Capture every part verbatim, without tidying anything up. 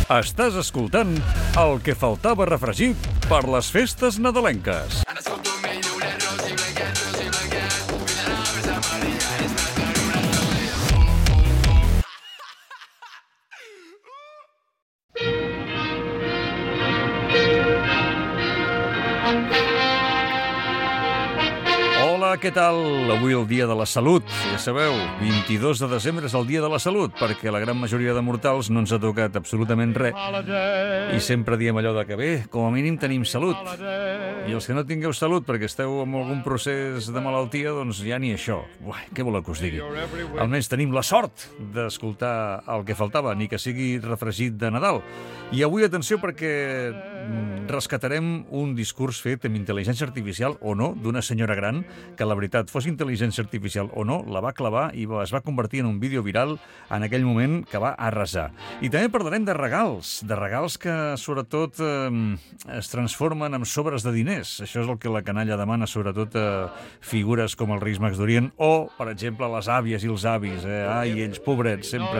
Estàs escoltant El que faltava refregit per les festes nadalenques. Hola, què tal? Avui el dia de la salut, ja sabeu, vint-i-dos de desembre és el dia de la salut, perquè la gran majoria de mortals no ens ha tocat absolutament res. I sempre diem allò de que bé, com a mínim tenim salut. I els que no tingueu salut perquè esteu en algun procés de malaltia, doncs ja ni això. Uai, què voleu que us digui? Almenys tenim la sort d'escoltar el que faltava, ni que sigui refregit de Nadal. I avui, atenció, perquè rescatarem un discurs fet amb intel·ligència artificial o no, d'una senyora gran que, la veritat, fos intel·ligència artificial o no, la va clavar i es va convertir en un vídeo viral en aquell moment que va arrasar. I també parlarem de regals, de regals que, sobretot, eh, es transformen en sobres de diners. Això és el que la canalla demana, sobretot, a figures com el Reis Mags d'Orient o, per exemple, les àvies i els avis. Eh? Ai, ells, pobrets, sempre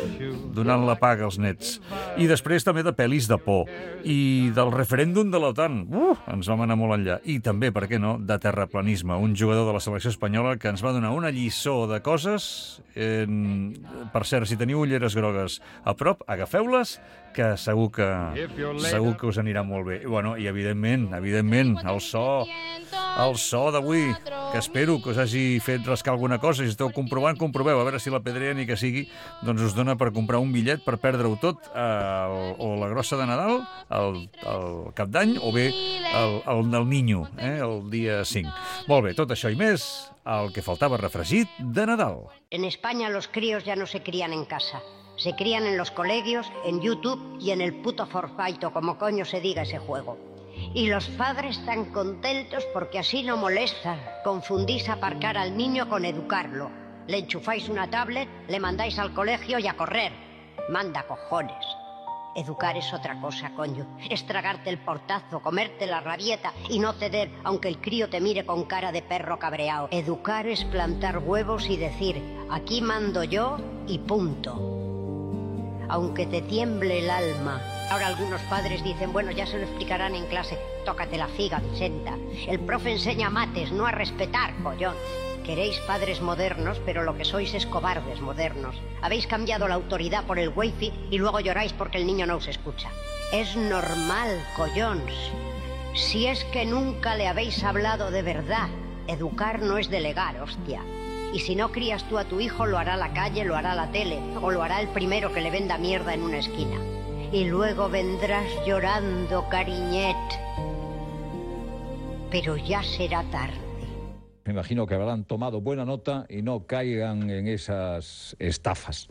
donant la paga als nets. I després també de pel·lis de por. I del referèndum de l'OTAN. Uh, ens vam anar molt enllà. I també, per què no, de terraplanisme. Un jugador de la selecció espanyola que ens va donar una lliçó de coses. Eh, per cert, si teniu ulleres grogues a prop, agafeu-les, que segur que segur que us anirà molt bé. I, bueno, i evidentment, evidentment, el so, el so d'avui, que espero que us hagi fet rascar alguna cosa. Si esteu comprovant, comproveu, a veure si la pedrea, ni que sigui, doncs us dona per comprar un bitllet per perdre-ho tot, eh, o la grossa de Nadal, el, el Cap d'Any, o bé el, el, el Niño, eh, el dia cinc. Molt bé, tot això i més, el que faltava refregit de Nadal. En España los críos ya no se crían en casa. Se crían en los colegios, en YouTube y en el puto Fortnite, o como coño se diga ese juego. Y los padres están contentos porque así no molestan. Confundís aparcar al niño con educarlo. Le enchufáis una tablet, le mandáis al colegio y a correr. Manda cojones. Educar es otra cosa, coño. Es tragarte el portazo, comerte la rabieta y no ceder, aunque el crío te mire con cara de perro cabreado. Educar es plantar huevos y decir, aquí mando yo y punto. Aunque te tiemble el alma. Ahora algunos padres dicen, bueno, ya se lo explicarán en clase. Tócate la figa, Vicenta. El profe enseña mates, no a respetar, collón. Queréis padres modernos, pero lo que sois es cobardes modernos. Habéis cambiado la autoridad por el wifi y luego lloráis porque el niño no os escucha. Es normal, collons. Si es que nunca le habéis hablado de verdad. Educar no es delegar, hostia. Y si no crías tú a tu hijo, lo hará la calle, lo hará la tele, o lo hará el primero que le venda mierda en una esquina. Y luego vendrás llorando, cariñet. Pero ya será tarde. Me imagino que habrán tomado buena nota y no caigan en esas estafas.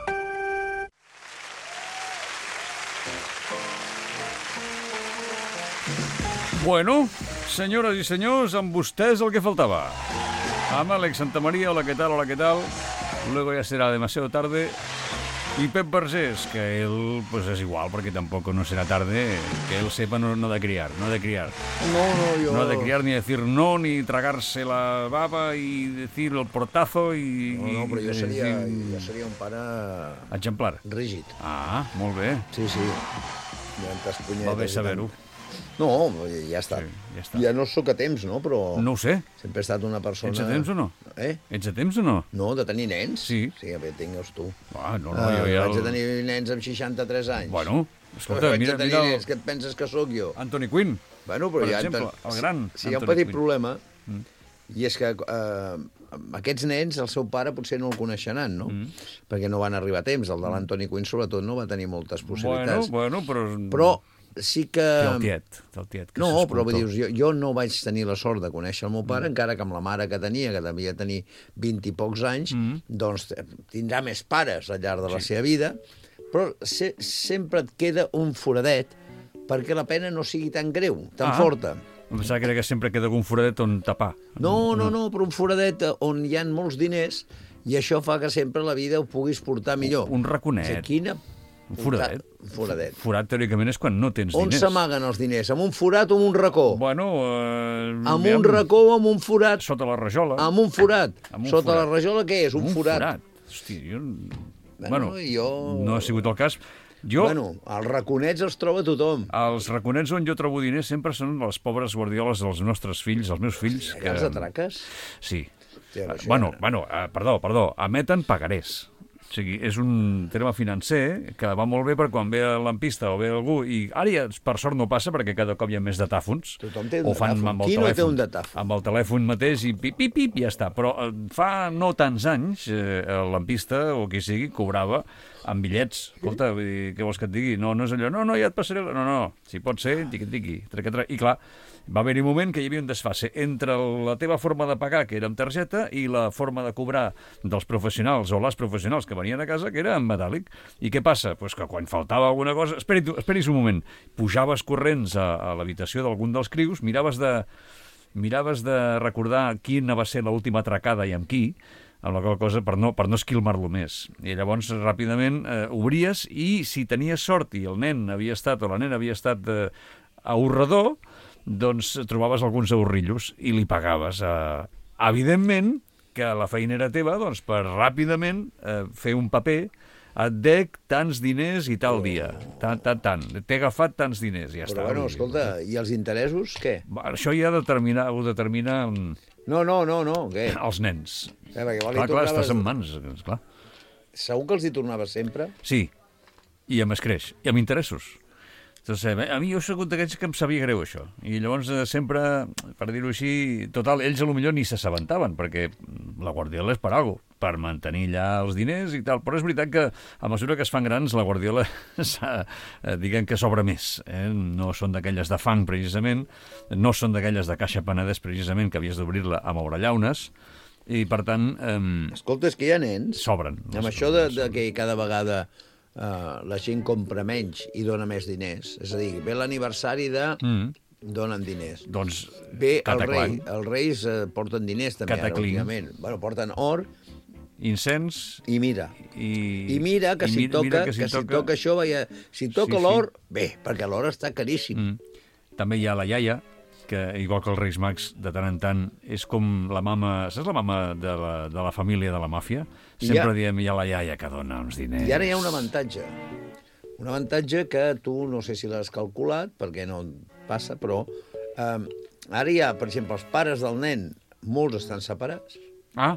Bueno, senyores i senyors, amb vostès el que faltava. Amb Àlex Santamaría, hola, ¿qué tal? Hola, ¿qué tal? Luego ya será demasiado tarde. Y Pep Vergés, que él, pues es igual, porque tampoco no será tarde, que él sepa no, no de criar, no de criar. No, no, yo... No de criar, ni decir no, ni tragarse la baba y decir el portazo y... No, no, però jo i, seria, i, jo seria un pare... Exemplar. Rígid. Ah, molt bé. Sí, sí. Llantes punyetes. Va bé saber-ho. No, ja està. Sí, ja està. Ja no sóc a temps, no? Però... No ho sé. Sempre he estat una persona... Ets a temps o no? Eh? Ets a temps o no? No, de tenir nens? Sí. Sí, bé, tingues tu. Ah, no, no, Ah, jo ja... Vaig El... a tenir nens amb seixanta-tres anys. Bueno, escolta, vaig mira, a tenir mira... nens, què et penses que sóc jo? Anthony Quinn, Bueno, però per ja exemple, el gran Si hi ha un Anthony petit Quinn. problema, Mm. i és que eh, aquests nens, el seu pare potser no el coneixeran, no? Mm. Perquè no van arribar a temps. El de l'Anthony Quinn, sobretot, no va tenir moltes Bueno, possibilitats. bueno, però... Però sí que... Té el tiet, té el tiet. Que No, s'escolta. però vull dir, jo, jo no vaig tenir la sort de conèixer el meu pare, Mm. encara que amb la mare que tenia, que devia tenir vint i pocs anys, Mm. doncs tindrà més pares al llarg de la Sí. seva vida, però se, sempre et queda un foradet perquè la pena no sigui tan greu, tan Ah. forta. Em pensava que era que sempre queda algun foradet on tapar. No, no, no, però un foradet on hi ha molts diners i això fa que sempre la vida ho puguis portar millor. Un raconet. O sigui, quina... Un foradet. Un foradet. Forat, teòricament, és quan no tens On diners. s'amaguen els diners? Amb un forat o amb un racó? Bueno, eh, Amb aviam, un racó o amb un forat? Sota la rajola. Amb un forat. Amb un Sota forat. la rajola què és? Un, un forat. forat. Hòstia, jo... Bueno, jo... no ha sigut el cas. Jo... Bueno, els raconets els troba tothom. Els raconets on jo trobo diners sempre són les pobres guardioles dels nostres fills, els meus fills. Que... Els atraques? Sí. Sí, Uh, bueno, bueno uh, perdó, perdó, emeten pagarés. O sigui, és un terme financer que va molt bé per quan ve el lampista o ve algú i ara ja, per sort no passa perquè cada cop hi ha més datàfons. Tothom té un o fan datàfon. amb el Qui no telèfon, té un datàfon? Amb el telèfon mateix i pip, pip, pip, ja està. Però eh, fa no tants anys eh, el lampista o qui sigui cobrava amb bitllets. Escolta, vull dir, què vols que et digui? No, no és allò, no, no, ja et passaré... No, no, si pot ser, tiqui, tiqui, treca, treca. I clar, va haver-hi un moment que hi havia un desfase entre la teva forma de pagar, que era amb targeta, i la forma de cobrar dels professionals o les professionals que venien a casa, que era en metàl·lic. I què passa? Pues que quan faltava alguna cosa... Esperi, tu, esperis un moment. Pujaves corrents a, a l'habitació d'algun dels crius, miraves de, miraves de recordar quina va ser l'última atracada i amb qui, amb la qual cosa per no, per no esquilmar-lo més. I llavors ràpidament eh, obries i si tenies sort i el nen havia estat o la nena havia estat eh, ahorrador, doncs trobaves alguns ahorrillos i li pagaves. Eh, evidentment que la feina era teva doncs, per ràpidament eh, fer un paper, et dec tants diners i tal dia, tant, tant, tant. T'he agafat tants diners, ja Però està. bueno, escolta, i els interessos, què? Això ja determina, ho determina No, no, no, no, què? els nens. Eh, perquè val, Clar, clar, tornaves... estàs en mans, esclar. Segur que els hi tornaves sempre? Sí, i amb escreix, i amb interessos. Doncs, eh, a mi jo soc un d'aquells que em sabia greu això, i llavors eh, sempre, per dir-ho així, total, ells a lo millor ni s'assabentaven, perquè la guardiola és per alguna cosa, per mantenir allà els diners i tal, però és veritat que a mesura que es fan grans la guardiola eh, diguem que sobra més, eh? No són d'aquelles de fang precisament, no són d'aquelles de caixa Penedès precisament que havies d'obrir-la a moure llaunes, i per tant eh, Escolta, és que hi ha nens sobren. amb això de, de que cada vegada uh, la gent compra menys i dona més diners. És a dir, ve l'aniversari de... Mm. donen diners. Doncs Ve el cataclanc. rei, els reis eh, porten diners també ara, Cataclinc. últimament. Bueno, porten or Incens i mira. i... I mira que i si mira, toca, mira que, si si toca... toca això, veia, si toca Sí, sí. l'or, bé, perquè l'or està caríssim. Mm. També hi ha la iaia, que igual que els Reis Mags, de tant en tant, és com la mama... Saps la mama de la, de la família de la màfia? Sempre Ja. diem, hi ha la iaia que dona uns diners. I ara hi ha un avantatge. Un avantatge que tu no sé si l'has calculat, perquè no passa, però eh, ara hi ha, per exemple, els pares del nen, molts estan separats, Ah,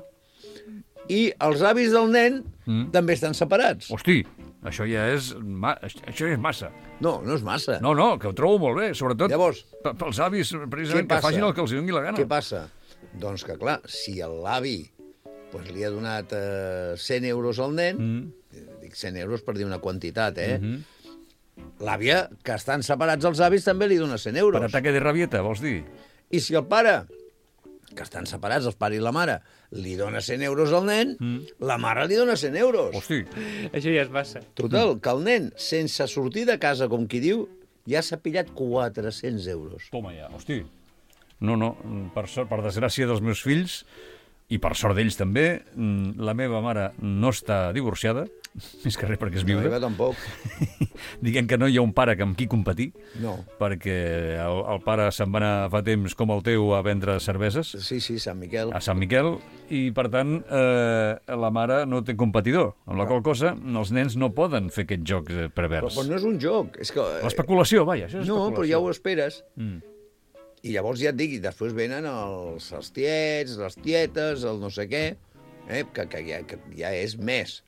i els avis del nen Mm. també estan separats. hosti, això ja és... Ma... Això ja és massa. No, no és massa. No, no, que ho trobo molt bé, sobretot Llavors, pe- pels avis, què precisament, que passa? facin el que els doni la gana. Què passa? Doncs que, clar, si l'avi pues, li ha donat eh, cent euros al nen, Mm. dic cent euros per dir una quantitat, eh? Mm -hmm. L'àvia, que estan separats els avis, també li dona cent euros. Per ataque de rabieta, vols dir? I si el pare, que estan separats, el pare i la mare, li dona cent euros al nen, mm. la mare li dona cent euros. Hosti, Això ja és massa. Total, que el nen, sense sortir de casa, com qui diu, ja s'ha pillat quatre-cents euros. toma ja, hosti. No, no, per, sort, per desgràcia dels meus fills, i per sort d'ells també, la meva mare no està divorciada, més que res perquè és No, viuda. jo tampoc. Diguem que no hi ha un pare que amb qui competir, No. perquè el, el pare se'n va anar fa temps com el teu a vendre cerveses Sí, sí, Sant Miquel. a Sant Miquel, i per tant eh, la mare no té competidor, amb la qual cosa els nens no poden fer aquest joc eh, Però, pervers. però no és un joc. És que, eh, L'especulació, vaja, això és no, especulació. però ja ho esperes. Mm. I llavors ja et dic, i després venen els, els tiets, les tietes, el no sé què, eh, que, que, ja, que ja és més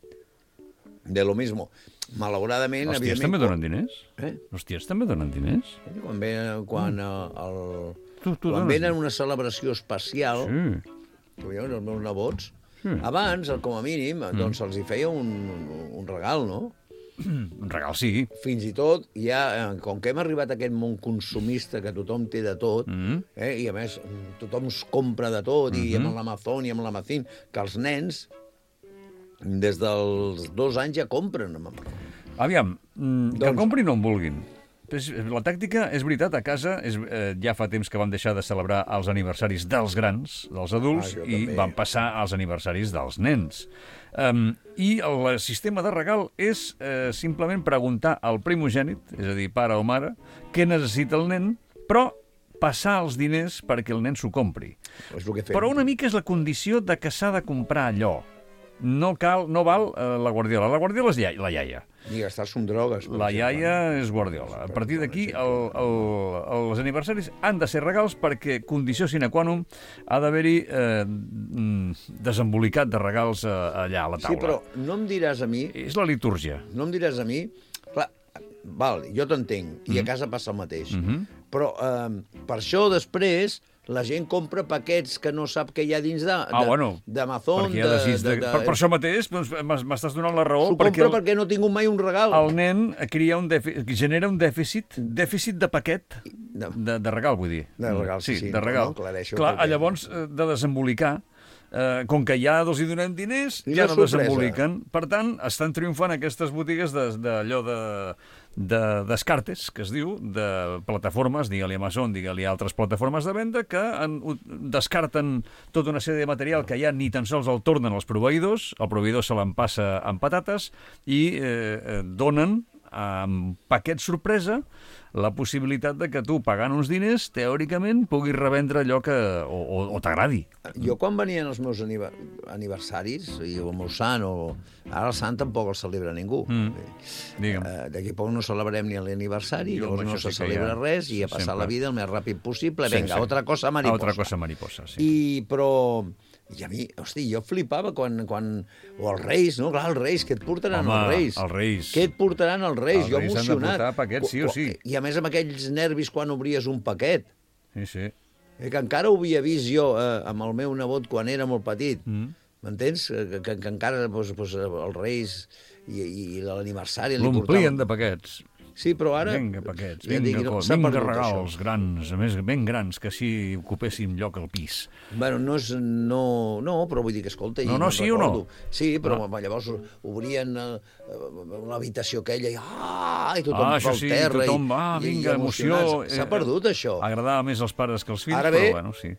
de lo mismo. Malauradament, Els tiets evidentment... també donen diners? Eh? Els tiets també donen diners? Quan, ve, quan, el, el, Tu, tu quan dones venen diners? una celebració especial, Sí. que veuen els meus nebots, Sí. abans, com a mínim, doncs se'ls hi feia un, un regal, no? Un regal, sí. Fins i tot, ja, eh, com que hem arribat a aquest món consumista que tothom té de tot, Mm. eh, i a més tothom es compra de tot, i Mhm. amb l'Amazon i amb l'Amazon, que els nens des dels dos anys ja compren amb Amazon. Aviam, mm, que Doncs- comprin on vulguin. És- La tàctica, és veritat, a casa és, eh, ja fa temps que vam deixar de celebrar els aniversaris dels grans, dels adults, Ah, jo i també. vam passar als aniversaris dels nens. Um, I el sistema de regal és eh, simplement preguntar al primogènit, és a dir, pare o mare, què necessita el nen, però passar els diners perquè el nen s'ho compri. És el que fem. Però una mica és la condició de que s'ha de comprar allò. no cal, no val eh, la Guardiola. La Guardiola és iaia, la iaia. Ni gastar-se en drogues. per La exemple. iaia és Guardiola. A partir d'aquí, el, el, els aniversaris han de ser regals perquè condició sine qua non ha d'haver-hi eh, mm, desembolicat de regals eh, allà a la taula. Sí, però no em diràs a mi... És la litúrgia. No em diràs a mi... Clar, val, jo t'entenc, i a casa passa el mateix. Mm-hmm. Però eh, per això després la gent compra paquets que no sap què hi ha dins de, Ah, de, bueno, d'Amazon, perquè hi ha de, desig de, de, de, per, per això mateix doncs, m'es- m'estàs donant la raó. S'ho perquè compra el, perquè no ha tingut mai un regal. el nen cria un dèficit, genera un dèficit, dèficit de paquet, No. de, de regal, vull dir. De regal, sí, sí, de no, regal. no, aclareixo, Clar, perquè- llavors, eh, de desembolicar, eh, com que ja els hi donem diners, I ja la no sorpresa. desemboliquen. Per tant, estan triomfant aquestes botigues d'allò de, d'allò de, de descartes, que es diu, de plataformes, digue-li Amazon, digue-li altres plataformes de venda, que en, descarten tota una sèrie de material que ja ni tan sols el tornen als proveïdors, el proveïdor se l'empassa amb patates i eh, eh, donen amb paquet sorpresa la possibilitat de que tu, pagant uns diners, teòricament puguis revendre allò que o, o, o t'agradi. Jo quan venien els meus aniva- aniversaris, i el meu sant, o... ara el sant tampoc el celebra ningú. Mm. Digue'm. Eh, D'aquí a poc no celebrem ni l'aniversari, Jo, llavors això no se sí que celebra ja- res, i a sí, passar sempre. la vida el més ràpid possible. Sí, Vinga, sí. otra cosa mariposa. Altra cosa mariposa, sí. I, però... I a mi, hosti, jo flipava quan, quan... O els Reis, no? Clar, els Reis, què et portaran Home, els Reis? els Reis. Què et portaran els Reis? Els jo Reis han de emocionat. portar paquets, sí o sí. I a més amb aquells nervis quan obries un paquet. Sí, sí. Eh, que encara ho havia vist jo eh, amb el meu nebot quan era molt petit. Mm. M'entens? Que, que, que encara doncs, doncs, els Reis i, i l'aniversari li L'omplien portaven. de paquets. Sí, però ara... Vinga, paquets, ja vinga, dic, no, cos, s'ha vinga perdut, regals això. grans, a més ben grans, que així ocupéssim lloc al pis. Bueno, no és... No, no, però vull dir que, escolta... i No, no, me'n sí o no? recordo. Sí, però Ah. llavors obrien eh, l'habitació aquella i... Ah, i tothom Ah, això pel sí, terra. tothom, i, ah, i- vinga, i emoció. emocionats. S'ha Eh, perdut, això. Agradava més als pares que als fills, Ara ve, però bueno, sí.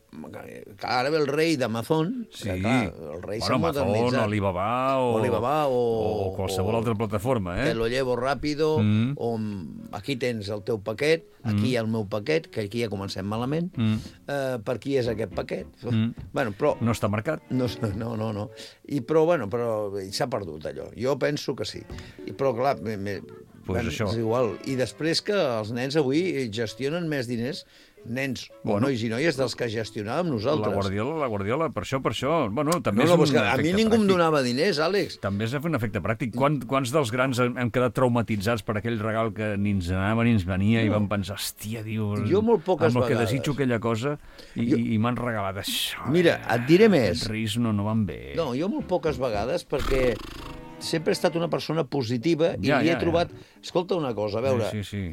ara ve el rei d'Amazon, Sí, que clar, el rei s'ha bueno, Amazon, modernitzat. Alibaba o, O Alibaba o... o qualsevol o- altra plataforma, eh? Te lo llevo rápido, Mm. o aquí tens el teu paquet, aquí hi ha el meu paquet, que aquí ja comencem malament. Mm. Eh, per qui és aquest paquet? Mm. Bueno, però... No està marcat. No, no, no, no. I, però, bueno, però s'ha perdut allò. Jo penso que sí. I, però, clar, me, me, Pues bueno, això. és igual. I després que els nens avui gestionen més diners, nens o Bueno. nois i noies, dels que gestionàvem nosaltres. La Guardiola, la Guardiola, per això, per això. Bueno, també No, no, és però és un que a mi efecte ningú em pràctic. donava diners, Àlex. També és un efecte pràctic. Quan, quants dels grans hem hem quedat traumatitzats per aquell regal que ni ens anava ni ens venia no. i vam pensar, hòstia, diu... Jo molt poques amb el que vegades. desitjo aquella cosa i, Jo- i m'han regalat això. Mira, et diré més. Els Reis no, no van bé. No, jo molt poques vegades, perquè sempre he estat una persona positiva i Ja, li he ja, trobat... Escolta una cosa, a veure, Sí, sí,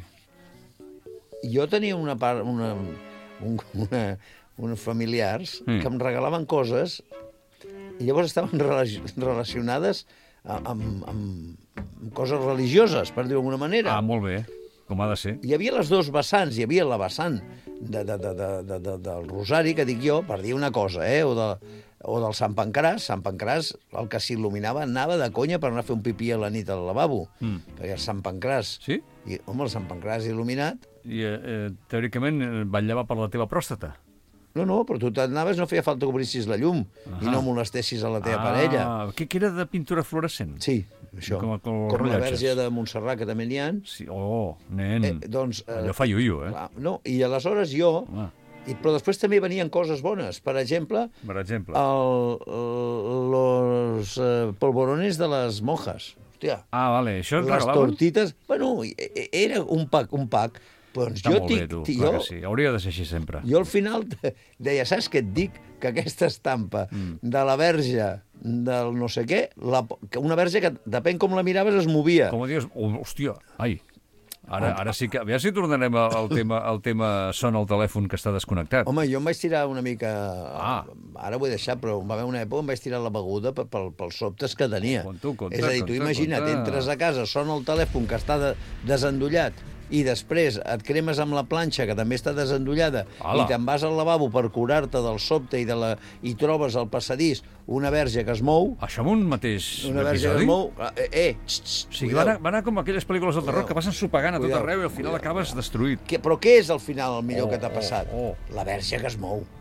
jo tenia una part, una, un, una, uns familiars Mm. que em regalaven coses i llavors estaven relaci- relacionades amb, amb, amb, amb coses religioses, per dir-ho d'alguna sí. manera. Ah, molt bé, com ha de ser. Hi havia les dos vessants, hi havia la vessant de, de, de, de, de, de, del Rosari, que dic jo, per dir una cosa, eh? o, de, o del Sant Pancràs. Sant Pancràs, el que s'il·luminava, anava de conya per anar a fer un pipí a la nit al lavabo, Mm. perquè el Sant Pancràs... Sí? I, home, el Sant Pancràs il·luminat... I, eh, eh, teòricament, eh, vetllava per la teva pròstata. No, no, però tu t'anaves, no feia falta que obrissis la llum Ah. i no molestessis a la teva ah, parella. Què, què era de pintura fluorescent? Sí, això. Com- com els Com la rellotges. Verge de Montserrat, que també n'hi ha. Sí, oh, nen. Eh, doncs, eh, Allò fa iuio, eh? clar, no, i aleshores jo... Home, I, però després també venien coses bones. Per exemple, per exemple. el, el, los eh, polvorones de les monjas. Hòstia, Ah, vale, això et les regalaven? tortites... Bueno, e- e- era un pack, un pack. Doncs Està jo molt bé, tic, tu, tic, clar jo, que sí. Hauria de ser així sempre. jo al final deia, saps què et dic? Que aquesta estampa Mm. de la verge del no sé què, la, que una verge que depèn com la miraves es movia. Com dius, oh, hòstia, ai, ara, ara sí que... A veure si tornarem al al tema, al tema sona el telèfon que està desconnectat. Home, jo em vaig tirar una mica... Ah. Ara ho he deixat, però va haver una època em vaig tirar la beguda pel, pel, pels sobtes que tenia. Conta, conta, És a dir, tu conta, imagina't, conta. entres a casa, sona el telèfon que està de, desendollat i després et cremes amb la planxa, que també està desendollada, Ala. i te'n vas al lavabo per curar-te del sobte i, de la, i trobes al passadís una verge que es mou, Això en un mateix una verge que episodi? es mou... Eh, eh, xt, xt, O sigui, va anar, va anar com aquelles pel·lícules del terror Cuidao. que passen sopegant a tot Cuidao. arreu i al final Cuidao. acabes destruït. Què, però què és al final el millor Oh, que t'ha oh, passat? oh. La verge que es mou.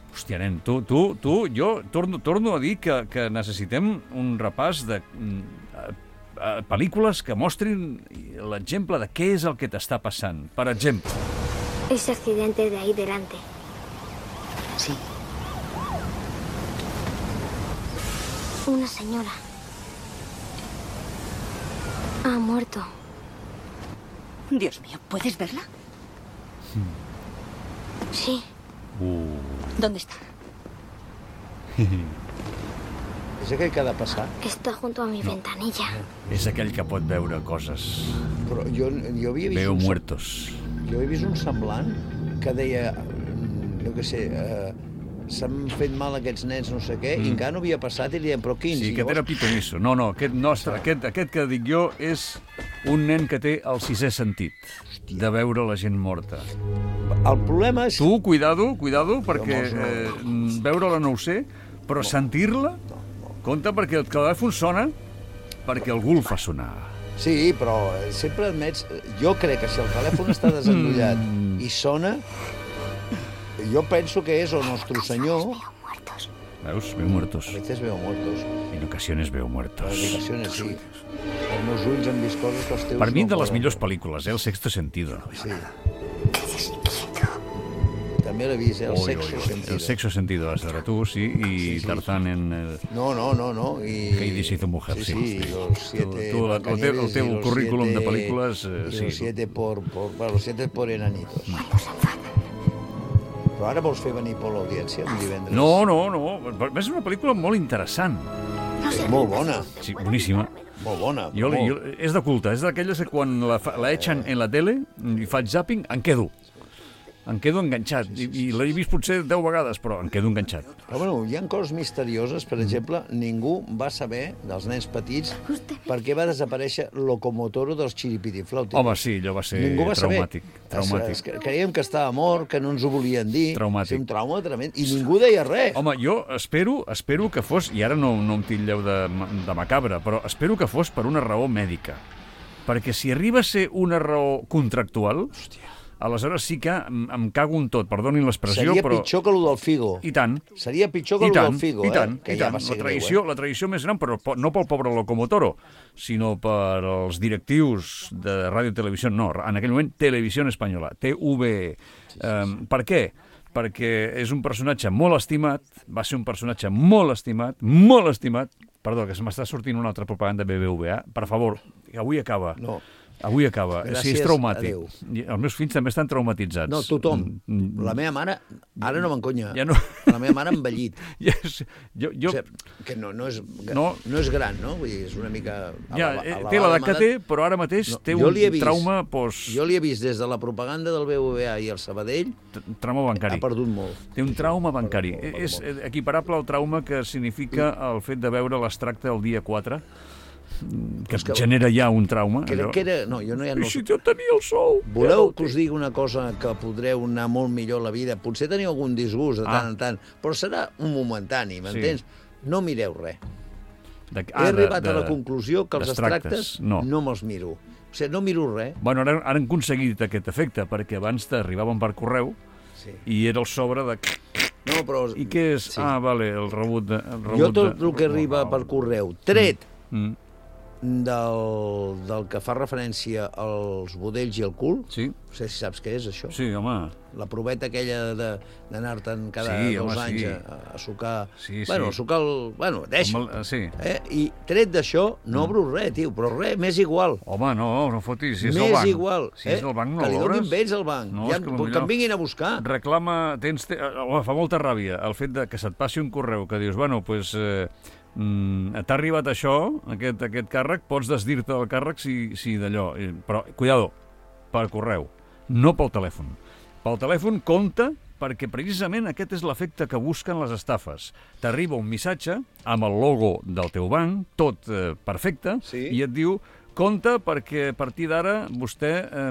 Hòstia, nen, tu, tu, tu jo torno, torno a dir que, que necessitem un repàs de mm, eh, pel·lícules que mostrin l'exemple de què és el que t'està passant. Per exemple. Ese accidente de ahí delante. Sí. Una señora. Ha muerto. Dios mío, ¿puedes verla? Sí. Uh. ¿Dónde está? És aquell que ha de passar. Está junto a mi No. ventanilla. És aquell que pot veure coses. Però jo, jo havia vist... Veu un, muertos. Jo he vist un semblant que deia, mm, jo què sé, eh, s'han fet mal aquests nens, no sé què, mm. i encara no havia passat, i li deien, però quins? Sí, I que llavors... era pitonisso. No, no, aquest nostre, aquest, aquest que dic jo és un nen que té el sisè sentit de veure la gent morta. El problema és... Tu, cuidado, cuidado, perquè molts no. eh, veure-la no ho sé, però sentir-la, compte perquè el telèfon sona perquè algú el fa sonar. Sí, però sempre admets... Jo crec que si el telèfon està desendollat i sona, jo penso que és o Nostre Senyor... Veus? Veu muertos. A veces veo muertos. En ocasiones veo muertos. A ocasiones sí. Els meus ulls han vist coses que els teus... Per mi, no de les poden. millors pel·lícules, eh? El Sexto Sentido. Sí. També l'he vist, eh? El Oi, Sexto oi, oi. Sentido. El Sexto Sentido, has de veure tu, sí, i Sí, sí. Tarzán en... El... No, no, no, no. I... Heidi se hizo mujer, sí. Sí, sí, los siete... Tu, tu, el teu, el teu Blancanieves y los currículum de siete- pel·lícules... Eh, y sí. los siete por, por... Bueno, los siete por enanitos. Però ara vols fer venir por l'audiència un divendres? No, no, no. És una pel·lícula molt interessant. És molt bona, Sí, boníssima. molt bona. Jo, molt. jo, és de culte, és d'aquelles que quan la, fa- la echan en la tele i faig zapping, en quedo. Em quedo enganxat. I, i l'he vist potser deu vegades, però em quedo enganxat. Però bueno, hi ha coses misterioses. Per exemple, ningú va saber, dels nens petits, per què va desaparèixer Locomotoro dels Chiripitiflautis. Home, sí, allò va ser Ningú va traumàtic. saber. traumàtic. Es, es, creiem que estava mort, que no ens ho volien dir. Traumàtic. Sí, un trauma tremend. I ningú deia res. Home, jo espero, espero que fos, i ara no, no em titlleu de, de macabre, però espero que fos per una raó mèdica. Perquè si arriba a ser una raó contractual, hòstia, aleshores sí que em, em cago en tot, perdonin l'expressió, Seria però... pitjor que el del Figo. I tant. Seria pitjor que I el tant, del Figo, i tant, eh? Que i ja tant. va ser la, tradició, greu, eh? la tradició més gran, però po- no pel pobre Locomotoro, sinó per als directius de Ràdio i Televisió, no, en aquell moment Televisió Espanyola, T V E. Um, per què? Perquè és un personatge molt estimat, va ser un personatge molt estimat, molt estimat, perdó, que se m'està sortint una altra propaganda B B V A, per favor, que avui acaba. No. Avui acaba. Gràcies, Sí, és traumàtic. adéu. I els meus fills també estan traumatitzats. No, tothom. Mm, La meva mare, ara no m'enconya, Ja no... la meva mare ha envellit. Ja és, jo, jo, O sigui, que no, no, és, que No. no és gran, no? Vull dir, és una mica... ja, eleva- eh, elevada té l'edat que m'edat. té, però ara mateix No, té jo un li he vist. trauma post... Jo li he vist des de la propaganda del B B V A i el Sabadell, t- trauma bancari. ha perdut molt. Té un trauma bancari. Perdut molt, És perdut eh, equiparable al trauma que significa el fet de veure l'extracte el dia quatre, que, És que- genera ja un trauma. Crec allò. que era... No, jo no hi ha... I No... si jo tenia el sou? Voleu que us digui una cosa que podreu anar molt millor a la vida? Potser teniu algun disgust de tant Ah. en tant, però serà un momentani, m'entens? No mireu res. De, He arribat a la conclusió que els d'extractes, extractes no. no me'ls miro. O sigui, no miro res. Bueno, ara, ara han aconseguit aquest efecte, perquè abans t'arribaven per correu Sí. i era el sobre de... No, però... I què és? Sí. Ah, vale, el rebut de... El rebut Jo tot de... el que arriba per correu, tret Mm. del, del que fa referència als budells i al cul, Sí, no sé si saps què és això, sí, home. la proveta aquella de- d'anar-te'n cada Sí, dos home, anys sí. a, a sucar... Sí, bueno, sí. a sucar el... Bueno, deixa. Com el- sí. Eh? I tret d'això, no obro res, tio, però res, m'és igual. Home, no, no fotis, si és M'és el banc. igual. Si és el banc, no que li donin l'obres. vells al banc. No, ja, és que que, potser- em vinguin a buscar. Reclama, tens... Te... Home, fa molta ràbia el fet de que se't passi un correu que dius, bueno, doncs... Pues, eh, mm, t'ha arribat això, aquest, aquest càrrec, pots desdir-te del càrrec si, si d'allò. Eh, Però, cuidado, per correu, no pel telèfon. Pel telèfon compta perquè precisament aquest és l'efecte que busquen les estafes. T'arriba un missatge amb el logo del teu banc, tot eh, perfecte, Sí. i et diu compte perquè a partir d'ara vostè eh,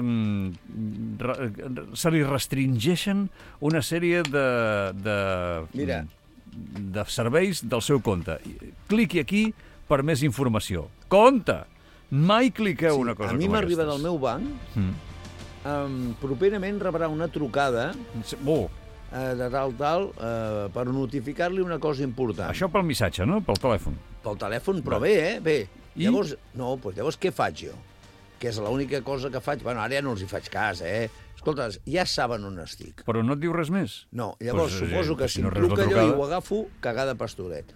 re, se li restringeixen una sèrie de, de, Mira. de serveis del seu compte. Cliqui aquí per més informació. Compte! Mai cliqueu una cosa a mi com m'arriba aquestes. del meu banc, Mm. um, properament rebrà una trucada Oh, eh, de tal, tal, eh, per notificar-li una cosa important. Això pel missatge, no? Pel telèfon. Pel telèfon, però Va. bé, eh? Bé. I? Llavors, no, doncs llavors què faig jo? Que és l'única cosa que faig... Bueno, ara ja no els hi faig cas, eh? Escolta, ja saben on estic. Però no et diu res més? No, llavors Pues, eh, suposo que si si no em reps la truca allò trucada- i ho agafo, cagada pastoret.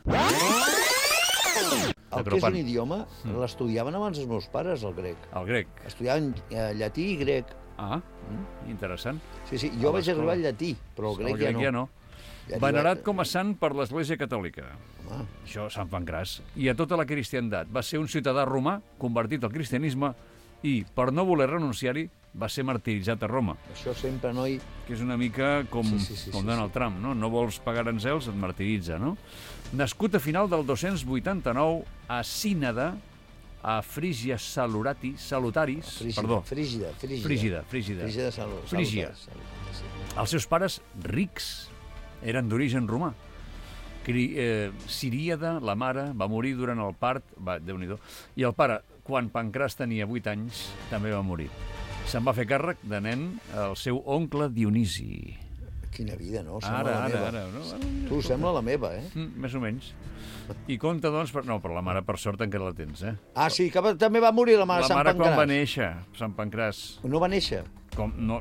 El que és Apropant. un idioma l'estudiaven abans els meus pares, el grec. El grec. Estudiaven eh, llatí i grec. Ah, interessant. Sí, sí, jo A vaig l'escola. arribar al llatí, però el grec, el grec ja no. Ja Venerat arriba- com a sant per l'Església Catòlica. Ah, Això, Sant Pancràs. I a tota la cristiandat. Va ser un ciutadà romà convertit al cristianisme i, per no voler renunciar-hi, va ser martiritzat a Roma, això sempre, noi... que és una mica com, Sí, sí, sí, com sí, Donald Trump, no? No vols pagar aranzels, et martiritza, no? Nascut a final del dos-cents vuitanta-nou a Cínada, a Frígia Salurati, Salutaris, Frígida, perdó, frígida, frígida. Frígida, Frígida. Frígida, sal, Frígia. salutes, sí. Els seus pares, rics, eren d'origen romà. Cri, eh, Siríada, la mare, va morir durant el part, va, Déu-n'hi-do, i el pare, quan Pancràs tenia vuit anys, també va morir. Se'n va fer càrrec de nen el seu oncle Dionisi. Quina vida, no? Sembla Ara, la ara, meva. ara. No? Tu, sembla la meva, eh? Mm, més o menys. I compta, doncs, per... no, però la mare, per sort, encara la tens, eh? Ah, sí, que va- també va morir la mare La de Sant mare quan Pancràs. va néixer, Sant Pancràs. No va néixer? Com, no,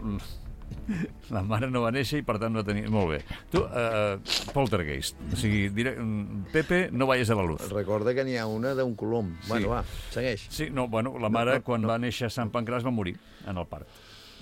la mare no va néixer i, per tant, no tenia... Molt bé. Tu, uh, poltergeist. O sigui, dire... Pepe, no vayas a la luz. Recorda que n'hi ha una d'un colom. Sí. Bueno, va, segueix. Sí, no, bueno, la mare, No, no, quan no. va néixer Sant Pancràs, va morir en el part.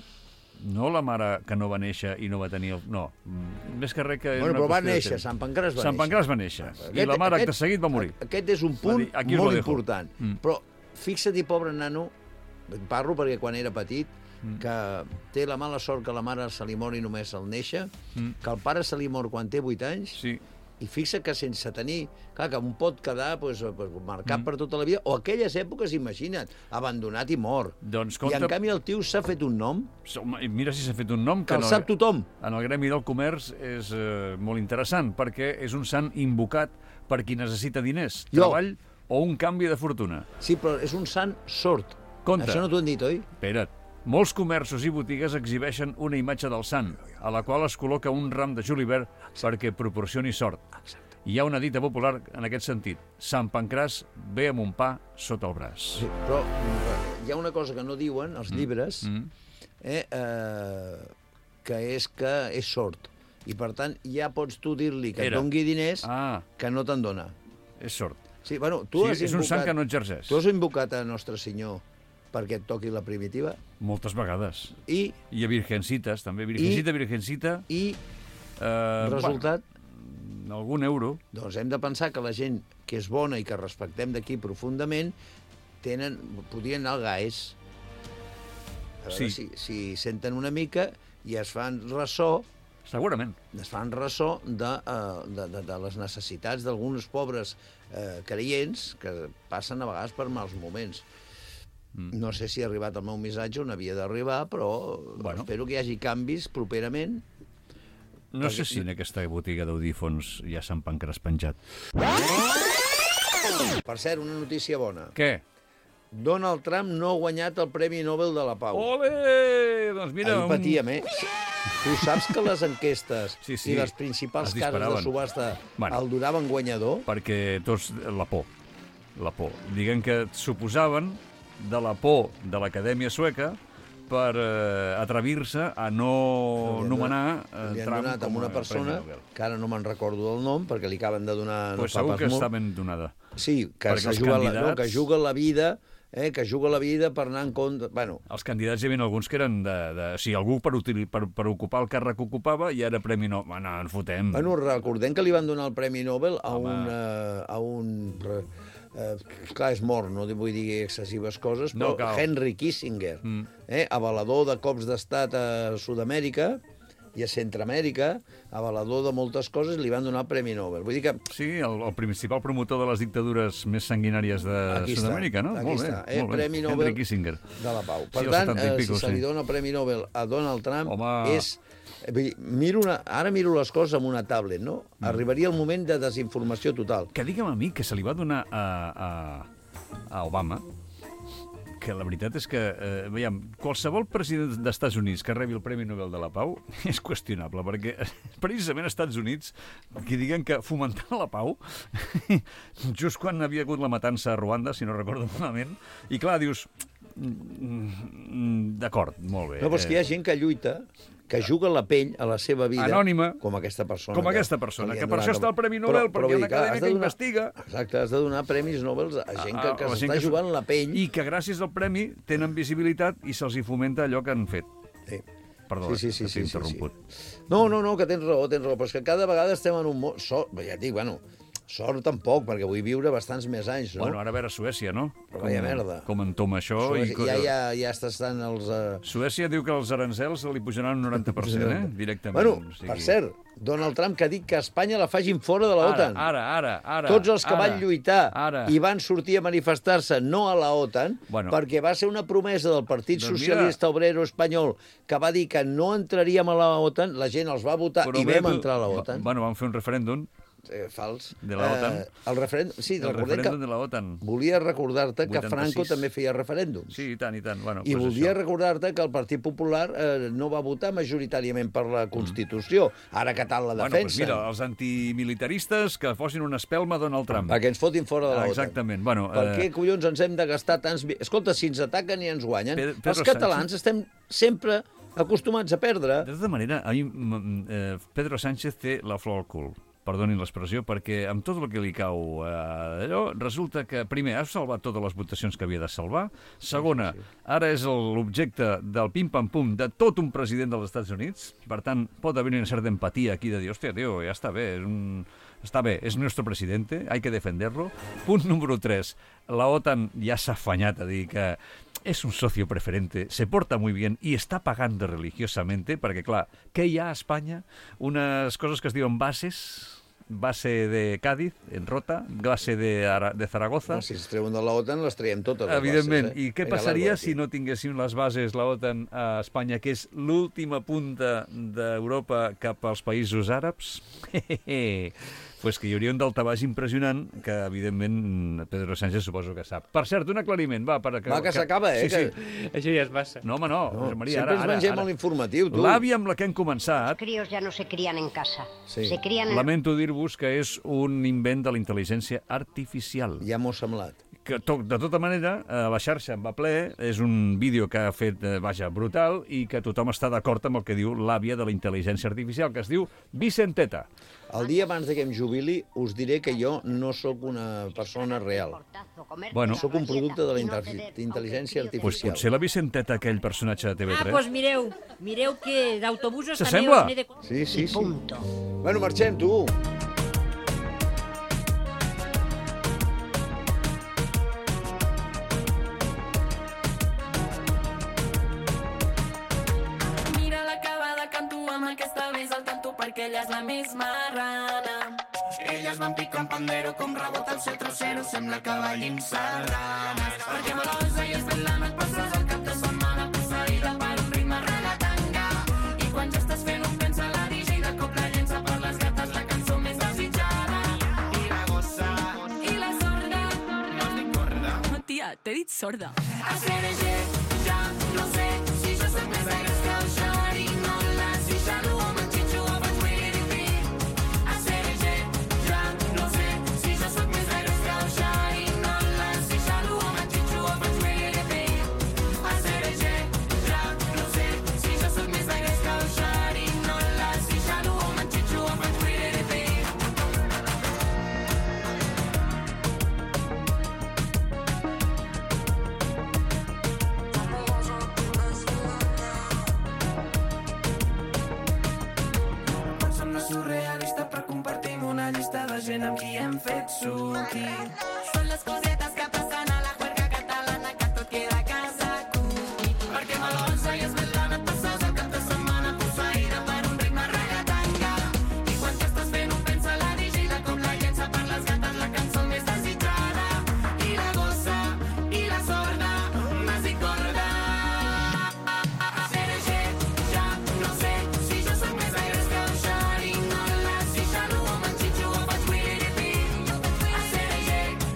No la mare que no va néixer i no va tenir... El... No, mm, més que res que... és Bueno, una però va qüestió de néixer, temps. Sant Pancràs va Sant néixer. Pancràs va néixer. I Aquest- la mare, aquest- acte seguit, va morir. Aquest és un Va punt dir, aquí us lo molt dejo. important. Mm. Però fixa't-hi, pobre nano, parlo perquè quan era petit, Mm. que té la mala sort que la mare se li mori només al néixer, Mm. que el pare se li mor quan té vuit anys, Sí. i fixa't que sense tenir... Clar, que un pot quedar pues, pues, marcat Mm. per tota la vida, o aquelles èpoques, imagina't, abandonat i mort. Doncs I compte... en canvi el tio s'ha fet un nom Home, Mira si s'ha fet un nom que el no- sap tothom. en el gremi del comerç és eh, molt interessant, perquè és un sant invocat per qui necessita diners, Jo. treball o un canvi de fortuna. Sí, però és un sant sord. Compte. Això no t'ho han dit, oi? Espera't. Molts comerços i botigues exhibeixen una imatge del sant, a la qual es col·loca un ram de julivert perquè proporcioni sort. Hi ha una dita popular en aquest sentit. Sant Pancràs ve amb un pa sota el braç. Sí, però eh, hi ha una cosa que no diuen, els llibres, Mm. eh, eh, que és que és sord. I, per tant, ja pots tu dir-li que et Era. dongui diners Ah, que no te'n dona. és sort. Sí, bueno, tu Sí, has és un sant invocat, que no exerceix. tu has invocat a Nostre Senyor perquè et toqui la primitiva Moltes vegades. i, I a Virgencitas, també. Virgencita, Virgencita... i Eh, resultat, Bueno, algun euro. doncs hem de pensar que la gent que és bona i que respectem d'aquí profundament tenen, podrien anar al gaes. A veure Sí. si, si senten una mica i es fan ressò Segurament. es fan ressò de, eh, de, de, de les necessitats d'alguns pobres eh, creients que passen a vegades per mals moments. Mm. No sé si ha arribat el meu missatge on havia d'arribar, però Bueno. espero que hi hagi canvis properament. No Perquè- sé si en aquesta botiga d'audífons hi ha Sant Pancràs penjat. Per cert, una notícia bona. Què? Donald Trump no ha guanyat el Premi Nobel de la Pau. Ole! Doncs mira... Ahir patíem, eh? Tu saps que les enquestes Sí, sí. i les principals Es cases de disparaven. subhasta Bueno. el donaven guanyador? Perquè tots... La por. La por. Diguen que suposaven de la por de l'Acadèmia Sueca per eh, atrevir-se a no Li han nomenar donat- eh, li han Trump donat com amb una a persona Premi Nobel. que ara no me'n recordo del nom, perquè li acaben de donar... Pues no fa segur pas que molt. està ben donada. Sí, que, perquè se els juga la, no, candidats- que juga la vida, eh, que juga la vida per anar en compte... Bueno, Els candidats hi havia alguns que eren de... de si algú per, utili, per, per ocupar el càrrec que ocupava i era Premi Nobel. Bueno, en fotem. bueno, recordem que li van donar el Premi Nobel a Home. un... Eh, a un eh, clar, és mort, no vull dir excessives coses, però No cal. Henry Kissinger, Mm. eh, avalador de cops d'estat a Sud-amèrica i a Centroamèrica, avalador de moltes coses, li van donar el Premi Nobel. Vull dir que Sí, el, el principal promotor de les dictadures més sanguinàries de Aquí està, Sud-amèrica, no? aquí molt està, bé, eh? molt bé. Premi Nobel Henry Kissinger. de la Pau. Per Sí, el tant, setanta i eh, pico, si se li sí. dona el Premi Nobel a Donald Trump, Home. és... eh, vull dir, Miro una, ara miro les coses amb una tablet, no? Mm. Arribaria el moment de desinformació total. Que digue'm a mi que se li va donar a, a, a Obama, que la veritat és que, eh, veiem, qualsevol president dels Estats Units que rebi el Premi Nobel de la Pau és qüestionable, perquè precisament als Estats Units, que diguen que fomentar la pau, just quan havia hagut la matança a Ruanda, si no recordo malament, i clar, dius, d'acord, molt bé. No, però és que hi ha gent que lluita, que juga la pell a la seva vida... Anònima. Com aquesta persona. Com aquesta persona, que per això està el Premi Nobel, perquè hi ha una acadèmia que investiga... Exacte, has de donar premis Nobel a gent que, que s'està jugant la pell... I que gràcies al premi tenen visibilitat i se'ls hi fomenta allò que han fet. Sí. Perdó, sí, sí, sí, que t'he sí, interromput. Sí, sí. No, no, no, que tens raó, tens raó, però és que cada vegada estem en un món... So... Ja et dic, bueno, sort tampoc, perquè vull viure bastants més anys, no? Bueno, ara a veure Suècia, no? Però vaya merda. Com entoma això... Suècia, i... ja, ja, ja està estant els... Uh... Suècia diu que els aranzels li pujaran un noranta per cent, eh? Directament. Bueno, o sigui... per cert, Donald Trump que ha dit que Espanya la facin fora de la OTAN. Ara, ara, ara. Tots els que ara, van lluitar ara. i van sortir a manifestar-se no a la OTAN, bueno, perquè va ser una promesa del Partit doncs Socialista mira, Obrero Espanyol que va dir que no entraríem a la OTAN, la gent els va votar i vam entrar a la OTAN. Bueno, van fer un referèndum. Eh, fals. De la OTAN. Eh, el referèndum, sí, el referèndum de la OTAN. Volia recordar-te que Franco també feia referèndums. Sí, i tant, i tant. Bueno, I pues volia això. recordar-te que el Partit Popular eh, no va votar majoritàriament per la Constitució, mm. ara que tal la defensa. Bueno, pues mira, els antimilitaristes que fossin una espelma a Donald Trump. Perquè ens fotin fora de la OTAN. Exactament. Bueno, per eh... què collons ens hem de gastar tants... Escolta, si ens ataquen i ens guanyen, Pedro, Pedro els catalans Sánchez... estem sempre acostumats a perdre. De tota manera, a mi, eh, Pedro Sánchez té la flor al cul. Perdonin l'expressió, perquè amb tot el que li cau eh, allò, resulta que, primer, ha salvat totes les votacions que havia de salvar, segona, ara és l'objecte del pim-pam-pum de tot un president dels Estats Units, per tant, pot haver una certa empatia aquí de dir, hòstia, tio, ja està bé, és un... Està bé, és nuestro presidente, hay que defenderlo. Punt número tres, la OTAN ja s'ha afanyat a dir que és un socio preferente, se porta muy bien y está pagando religiosamente, perquè, clar, què hi ha a Espanya? Unes coses que es diuen bases, base de Cádiz, en Rota, base de, Ara, de Zaragoza... No, si es treuen de la OTAN, les traiem totes, les Evidentment. bases. Eh? I què passaria si no tinguéssim les bases, la OTAN, a Espanya, que és l'última punta d'Europa cap als països àrabs? Pues que hi hauria un daltabaix impressionant que, evidentment, Pedro Sánchez suposo que sap. Per cert, un aclariment, va. Per, que, va, que s'acaba, eh? Sí, sí. Que... Això ja es passa. No, home, no. no Maria, sempre ara, ens mengem ara, ara. a l'informatiu, tu. L'àvia amb la que hem començat... Los críos ya no se crían en casa. Sí. Se crían en... Lamento dir-vos que és un invent de la intel·ligència artificial. Ja m'ho ha semblat. Que, to, de tota manera, a la xarxa en va ple, és un vídeo que ha fet, eh, vaja, brutal, i que tothom està d'acord amb el que diu l'àvia de la intel·ligència artificial, que es diu Vicenteta. El dia abans de que em jubili us diré que jo no sóc una persona real. Bueno. Sóc un producte de la intel·ligència artificial. Pues potser la Vicenteta, aquell personatge de T V tres... Ah, doncs mireu, mireu que d'autobusos... S'assembla? De... Sí, sí, sí. Punto. Bueno, marxem, tu. Perquè ella és la més marrana. Elles van picant pandero com rebot al seu trasero, sembla que ballin sardanes. Perquè melosa i és ben lana, et passes el cap de setmana posseïda per un ritme ragatanga. I quan ja estàs fent un pensa la dirigida, cop la llença per les gates, la cançó més desitjada. I la gossa, i la sorda, no es dic corda. No, tia, t'he dit sorda. A C D G, ja no sé si jo soc més aigres que el xerinola, si xalo o m'enxitxo o faig wiri-pi. A C D G, ja no sé si jo soc més aigres que el xerinola, si xalo o m'enxitxo o faig wiri-pi. A C D G, ja no sé si jo soc més aigres que el xerinola, si xalo o m'enxitxo o faig wiri-pi. Surrealista, però compartim una llista de gent amb qui hem fet suqui. Són les cosetes que passen a la juerga catalana, que tot queda a casa cuqui. Perquè melosa i esvelana, et passes el cap de setmana posseïda per un ritme ragatanga. I quan t'estàs fent un pensa la digida, com la llença per les gates, la cançó més desitjada. I la gossa, i la sorda, mas i corda. A C D G, ja no sé si jo soc més aigres que el xerinola, si xalo o m'enxitxo o faig wiri-pi. A C D G,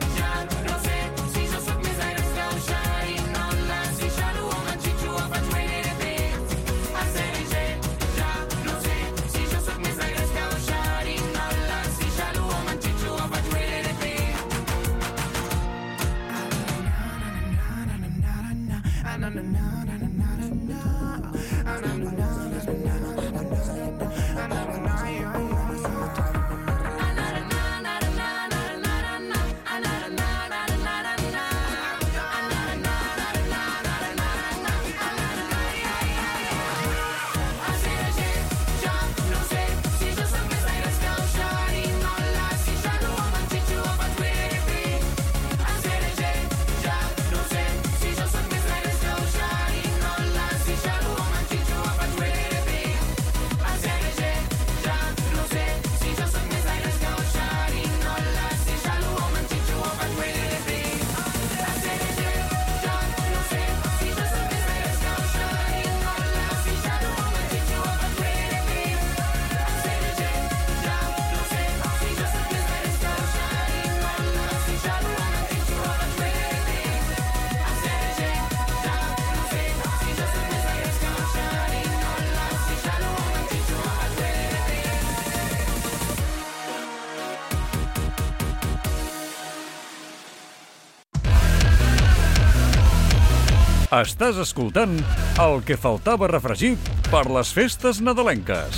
Estàs escoltant El que faltava refregit per les festes nadalenques.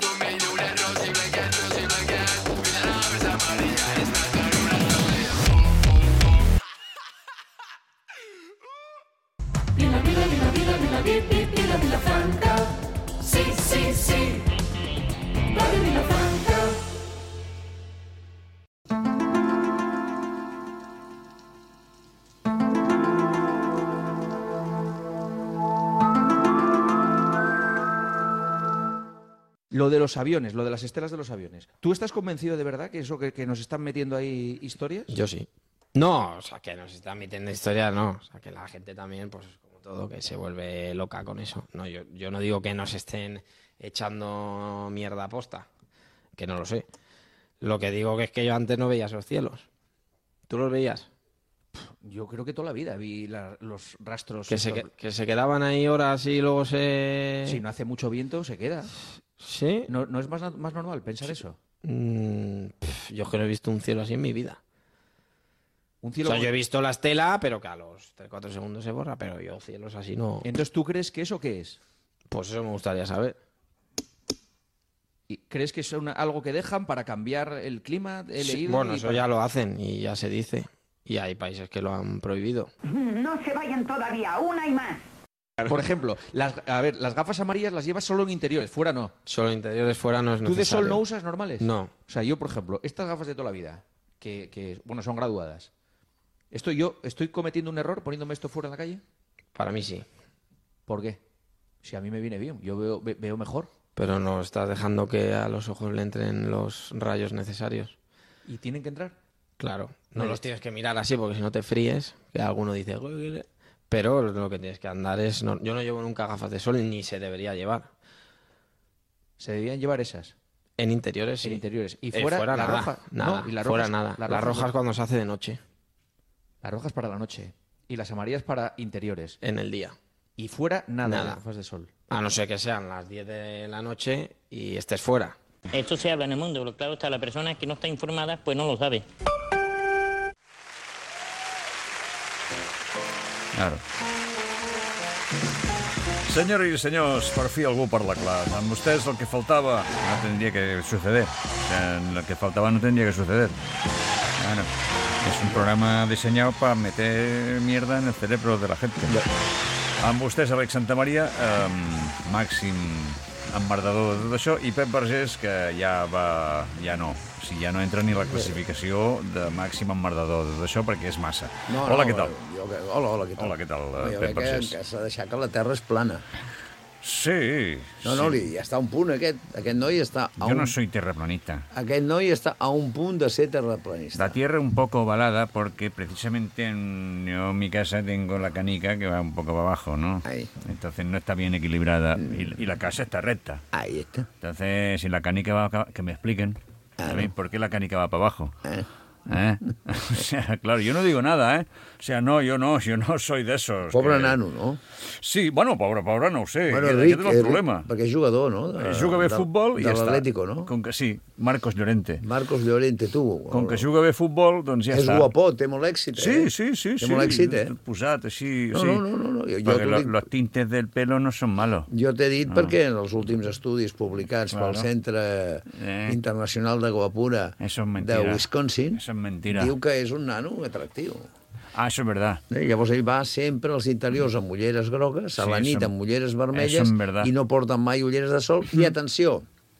Vila, vila, vila, vila, vila, vila, vila Franca. Sí, sí, sí. Radio Vilafranca. Lo de los aviones, lo de las estelas de los aviones. ¿Tú estás convencido de verdad que eso que, que nos están metiendo ahí historias? Yo sí. No, o sea, que nos están metiendo historias, no. O sea, que la gente también, pues como todo, que se vuelve loca con eso. No, yo, yo no digo que nos estén echando mierda a posta, que no lo sé. Lo que digo que es que yo antes no veía esos cielos. ¿Tú los veías? Yo creo que toda la vida vi la, los rastros. Que se, que, que se quedaban ahí horas y luego se... Si no hace mucho viento, se queda. ¿Sí? ¿No, no es más, más normal pensar sí. eso? Mm, pff, yo es que no he visto un cielo así en mi vida. Un cielo... O sea, yo he visto la estela, pero que a los tres cuatro segundos se borra, pero yo cielos así no... Entonces, ¿tú crees que eso qué es? Pues eso me gustaría saber. ¿Y crees que es una, algo que dejan para cambiar el clima? He Sí, leído bueno, y eso para... ya lo hacen y ya se dice. Y hay países que lo han prohibido. No se vayan todavía, una y más. Por ejemplo, las, a ver, las gafas amarillas las llevas solo en interiores, fuera no. Solo interiores, fuera no es necesario. ¿Tú de sol no usas normales? No. O sea, yo, por ejemplo, estas gafas de toda la vida, que, que bueno, son graduadas. ¿Esto yo estoy cometiendo un error poniéndome esto fuera en la calle? Para mí sí. ¿Por qué? Si a mí me viene bien, yo veo, ve, veo mejor. Pero no estás dejando que a los ojos le entren los rayos necesarios. ¿Y tienen que entrar? Claro. No los tienes que mirar así porque si no te fríes, que alguno dice... Pero lo que tienes que andar es... No, yo no llevo nunca gafas de sol ni se debería llevar. ¿Se deberían llevar esas? En interiores, sí. En interiores. ¿Y eh, fuera, fuera la nada, roja? Nada, No, ¿y la fuera rojas, nada. La las rojas no? cuando se hace de noche. Las rojas para la noche. Y las amarillas para interiores. En el día. Y fuera nada, Nada. de gafas de sol. A no ser que sean las diez de la noche y estés fuera. Esto se habla en el mundo, pero claro está, la persona que no está informada pues no lo sabe. Ara. Senyores i senyors, per fi algú parla clar. Amb vostès el que faltava no tendría que suceder. O sea, lo que faltaba no tendría que suceder. Bueno, es un programa diseñado para meter mierda en el cerebro de la gente. Amb vostès, Alex Santamaria, eh, màxim emmerdador de tot això, i Pep Vergés, que ja va... ja no. O sigui, ja no entra ni la classificació de màxim emmerdador de tot això, perquè és massa. No, hola, no, què tal? Jo, hola, hola, què tal? Hola, què tal, no, jo Pep crec Vergés? que, que s'ha de deixar que la Terra és plana. Sí. No, no, li, ja està a un punt, aquest. Aquest noi està a Yo un... no soy terraplanista. Aquest noi està a un punt de ser terraplanista. La tierra un poco ovalada porque precisamente en, yo en mi casa tengo la canica que va un poco para abajo, ¿no? Ahí. Entonces no está bien equilibrada y, y la casa está recta. Ahí está. Entonces, si la canica va... Que me expliquen Ah, a mí no. por qué la canica va para abajo. Eh. ¿Eh? O sea, claro, yo no digo nada, ¿eh? O sea, no, yo no, yo no soy de esos. Pobre que... nano, no? Sí, bueno, pobre, pobre, no ho sé. Bueno, Aquest ric, és el eh, problema. perquè és jugador, no? De, Juga bé de, futbol i de ja està. l'Atlético, no? Com que sí, Marcos Llorente. Marcos Llorente, tu. Com que juga bé futbol, doncs ja és està. És guapó, té molt èxit, eh? Sí, sí, sí. Té sí. molt èxit, eh? Posat així, no, sí. No, no, no. no. Jo, perquè jo lo, dic... los tintes del pelo no són malos. Jo t'he dit no. perquè en els últims estudis publicats claro. pel Centre eh. Internacional d'Agua Pura de Wisconsin diu que és un nano atractiu. Ah, això és veritat. Eh, llavors ell va sempre als interiors amb ulleres grogues, a sí, la nit som... amb ulleres vermelles i no porten mai ulleres de sol. I atenció,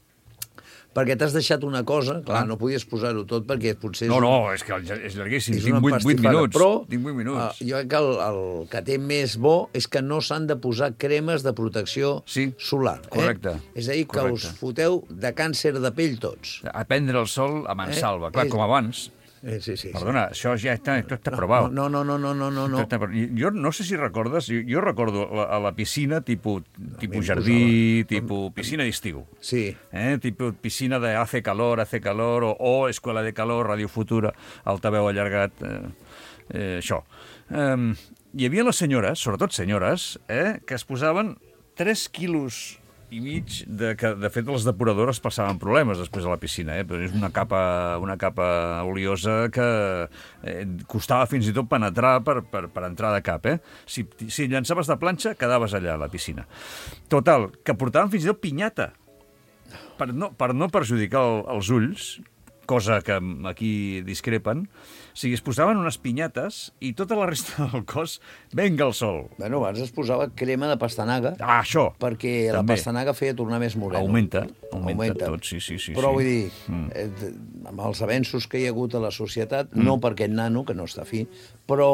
perquè t'has deixat una cosa, clar, no podies posar-ho tot perquè potser... No, no, és que és llarguíssim, és tinc vuit minuts. Però tinc vuit minuts. Uh, jo crec que el, el que té més bo és que no s'han de posar cremes de protecció sí, solar. Correcte. Eh? És a dir, que correcte. us foteu de càncer de pell tots. A prendre el sol a mansalva, eh? clar, és... com abans. Eh, sí, sí, Perdona, sí. això ja està, esto està provat. No, no, no, no, no, no. no. Està, jo no sé si recordes, jo, jo recordo a la, a la piscina tipus, tipus jardí, tipus piscina d'estiu. Sí. Eh? Tipus piscina de hace calor, hace calor, o, o escola de calor, Radio Futura, altaveu allargat, eh, eh, això. Eh, hi havia les senyores, sobretot senyores, eh, que es posaven tres quilos i mig, de, que de fet les depuradores passaven problemes després a la piscina, eh? Però és una capa, una capa oliosa que eh, costava fins i tot penetrar per, per, per entrar de cap, eh? Si, si llançaves de planxa, quedaves allà a la piscina. Total, que portaven fins i tot pinyata, per no, per no perjudicar el, els ulls, cosa que aquí discrepen, o sigui, es posaven unes pinyates i tota la resta del cos venga el sol. Bueno, abans es posava crema de pastanaga. Ah, això. Perquè també. La pastanaga feia tornar més moreno. Augmenta, augmenta, augmenta. tot, sí, sí, sí. Però sí. vull dir, mm. eh, amb els avenços que hi ha hagut a la societat, mm. no per aquest nano, que no està fi, però,